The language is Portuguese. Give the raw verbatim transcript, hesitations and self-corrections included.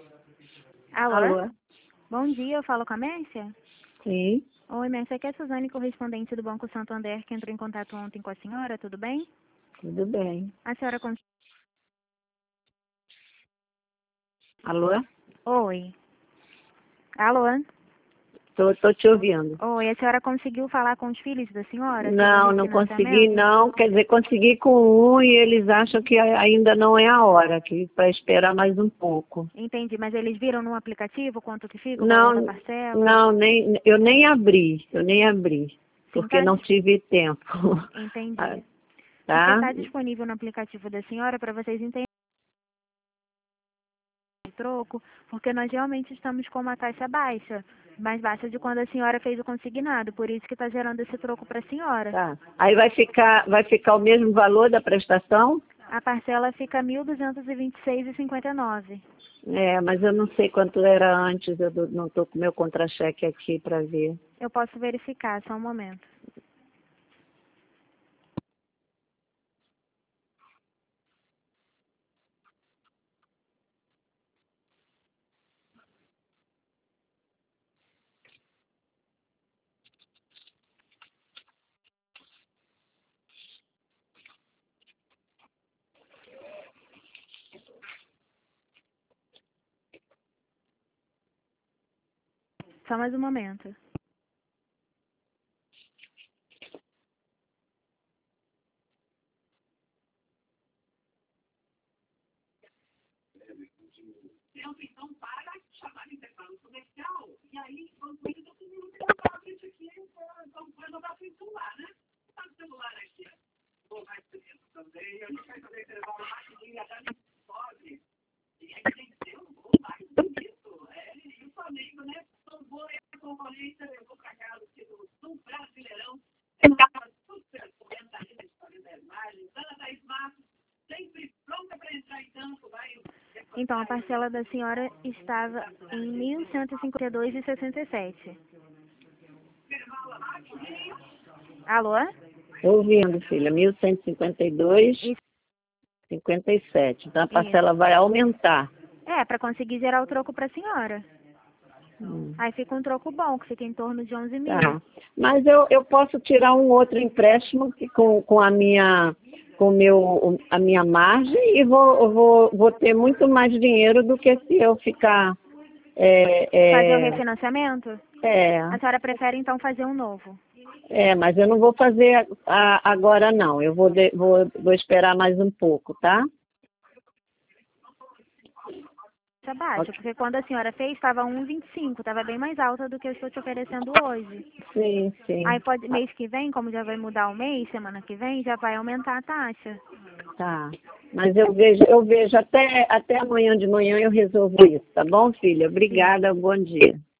Alô? Alô? Bom dia, eu falo com a Mércia? Sim, Oi, Mércia, aqui é a Suzane, correspondente do Banco Santander, que entrou em contato ontem com a senhora, tudo bem? tudo bem. A senhora... Con... Alô? Oi. Alô? Tô, tô te ouvindo. Oi, a senhora conseguiu falar com os filhos da senhora sobre o Não, não consegui refinanciamento? não. Quer dizer, consegui com um e eles acham que a- ainda não é a hora, que para esperar mais um pouco. Entendi, mas eles viram no aplicativo quanto que fica o valor da Não, parcela? não, nem, eu nem abri, eu nem abri, Sim, porque tá... não dis- tive tempo. Entendi. Porque Tá? está disponível no aplicativo da senhora para vocês entenderem o troco, porque nós realmente estamos com uma taxa baixa, mais baixa de quando a senhora fez o consignado, por isso que está gerando esse troco para a senhora. Tá. Aí vai ficar, vai ficar o mesmo valor da prestação? A parcela fica mil duzentos e vinte e seis reais e cinquenta e nove centavos. É, mas eu não sei quanto era antes, eu do- não estou com meu contra-cheque aqui para ver. Eu posso verificar, só um momento. Só mais um momento. Então, a parcela da senhora estava em mil cento e cinquenta e dois reais e sessenta e sete centavos. Alô? Ouvindo, filha, mil cento e cinquenta e dois Isso. e cinquenta e sete. Então a Isso. parcela vai aumentar. É, para conseguir gerar o troco para a senhora. Hum, Aí fica um troco bom, que fica em torno de onze mil. Tá. Mas eu, eu posso tirar um outro empréstimo que com, com a minha com o meu, a minha margem e vou, eu vou, vou ter muito mais dinheiro do que se eu ficar. É, Fazer o é, refinanciamento? é, A senhora prefere então fazer um novo? é, mas eu não vou fazer a- agora não. Eu vou, de- vou, vou esperar mais um pouco, tá? Tá baixa, porque quando a senhora fez estava um vírgula vinte e cinco, estava bem mais alta do que eu estou te oferecendo hoje. Sim, sim. Aí pode, mês que vem, como já vai mudar o mês, semana que vem, já vai aumentar a taxa. Tá. Mas eu vejo, eu vejo até, até amanhã de manhã eu resolvo isso, tá bom, filha? Sim. Obrigada, bom dia.